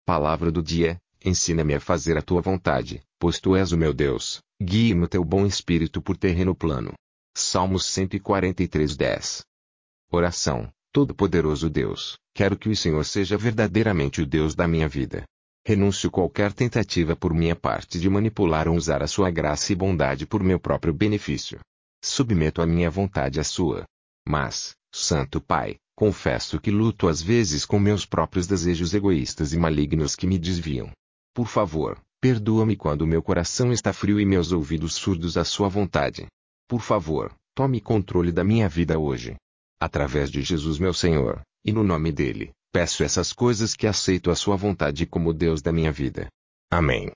Palavra do dia: ensina-me a fazer a tua vontade, pois tu és o meu Deus. Guie-me o teu bom espírito por terreno plano. Salmos 143:10. Oração. Todo-Poderoso Deus, quero que o Senhor seja verdadeiramente o Deus da minha vida. Renuncio qualquer tentativa por minha parte de manipular ou usar a sua graça e bondade por meu próprio benefício. Submeto a minha vontade à sua. Mas, Santo Pai, confesso que luto às vezes com meus próprios desejos egoístas e malignos que me desviam. Por favor, perdoa-me quando meu coração está frio e meus ouvidos surdos à sua vontade. Por favor, tome controle da minha vida hoje. Através de Jesus meu Senhor, e no nome dele, peço essas coisas que aceito a sua vontade como Deus da minha vida. Amém.